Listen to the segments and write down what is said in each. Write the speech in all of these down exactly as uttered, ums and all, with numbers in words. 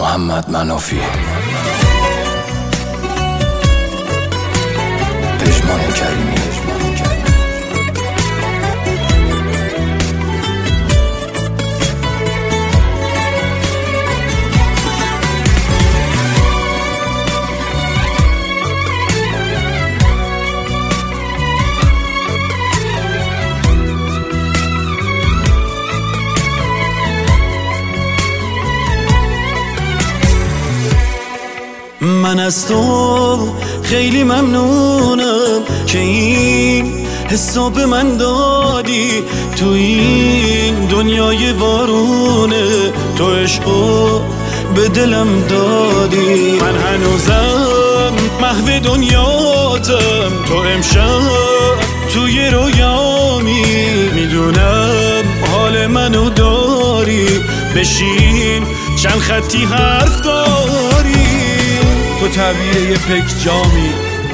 محمد منافی، پژمان کریمی. من از تو خیلی ممنونم که این حسو به من دادی. تو این دنیای وارونه تو عشقو به دلم دادی. من هنوزم محو دنیاتم، تو امشب توی رویامی. میدونم حال منو داری، بشین چند خطی حرف داری. تو تعبیر یه پک جامی،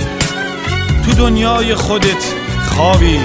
تو دنیای خودت خوابی.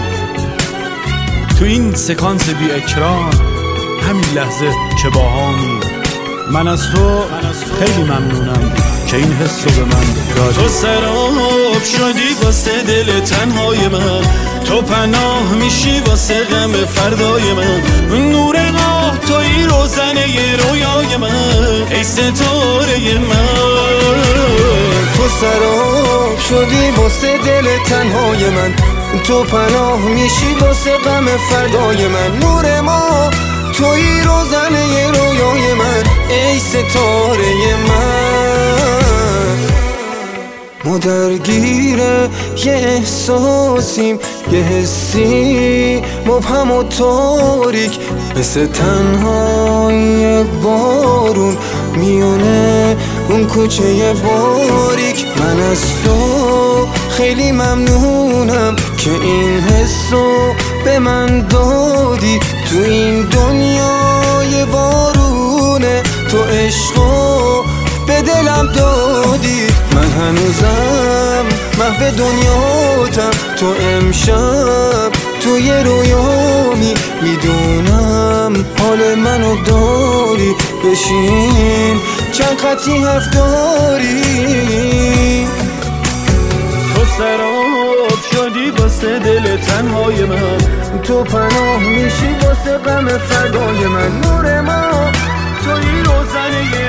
تو این سکانس بی اکران، همین لحظه که باهامی. من از تو خیلی ممنونم که این حسو به من دادی. تو سراب شدی واسه دل تنهای من، تو پناه میشی واسه غم فردای من. نور راه توی روزنه رویای من، ای ستاره من. تو سراب شدی واسه دل تنهای من، تو پناه میشی واسه غم فردای من. نور ما توی روزنه رویای من، ای ستاره من. ما درگیر یه احساسیم، یه حسی مبهم و تاریک، مثل تنهای بارون میونه اون کوچه باریک. من از تو خیلی ممنونم که این حسو به من دادی. تو این دنیای وارونه تو عشقو به دلم دادی. من هنوزم محو دنیاتم، تو امشب توی رویامی. میدونم حال منو داری، بشین چند خطی حرف داری. تو سراب شدی واسه دل تنهای من، تو پناه میشی واسه غم فردای من. نور ما توی روزنه